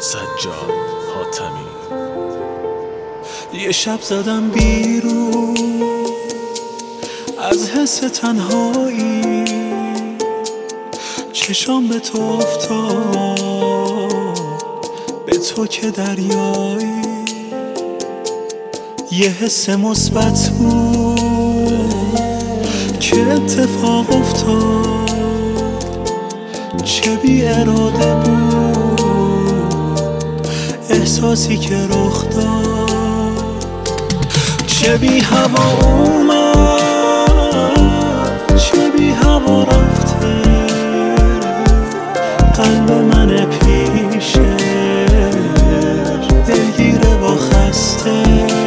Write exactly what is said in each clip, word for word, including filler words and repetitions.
سجاد حاتمی. یه شب زدم بیرون از حس تنهایی، چشام به تو افتاد، به تو که دریایی. یه حس مثبت بود که اتفاق افتاد، چه بی اراده بود احساسی که رخ داد، چه بی هوا اومد چه بی هوا رفته. قلب من پیشه دلگیره و خسته،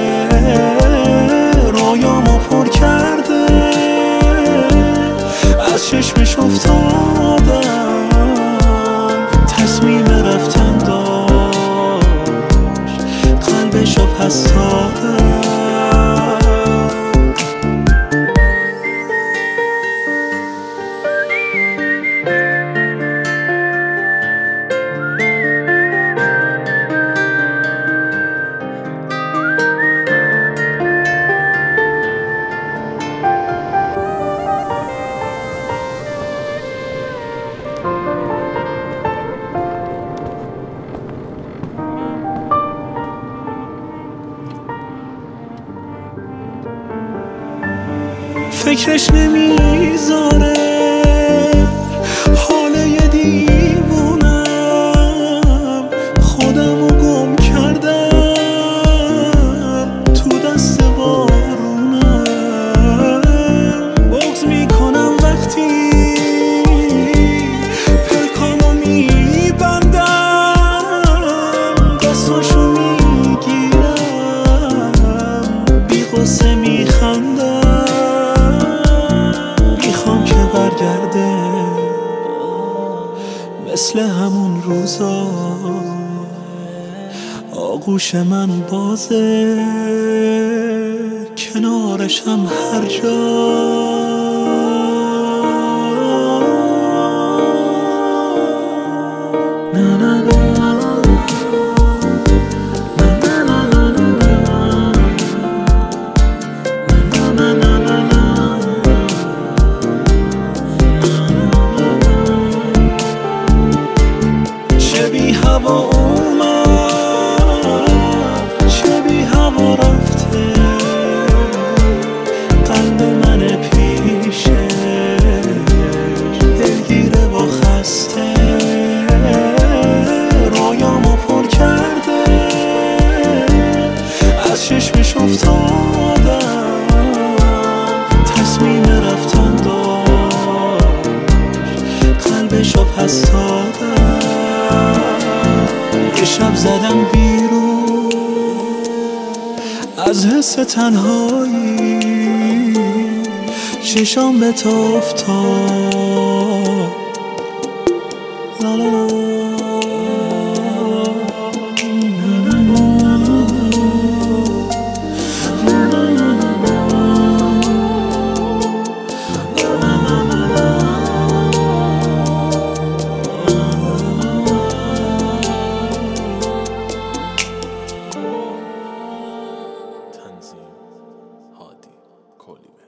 رویامو پر کرده، از چشمش افتادم، تصمیم رفتن داشت، قلبشو پس دادم. فکرش نمیذاره حال یه دیوونم، خودمو گم کردم تو دست بارونم. بغض میکنم وقتی پلکامو میبندم، دستاشو میگیرم، بی غصه میخندم، برگرده مثل همون روزا. آغوش من بازه، کنارشم هر جا. هوا اومد چه بی هوا رفته، قلب من پیشه دلگیره و خسته، رویامو پر کرده، از چشمش افتادم، تصمیم رفتن داشت، قلبشو پس دادم. یه شب زدم بیرون از حس تنهایی، چشام به تو افتاد، لا لا لا. هادی کولیبه.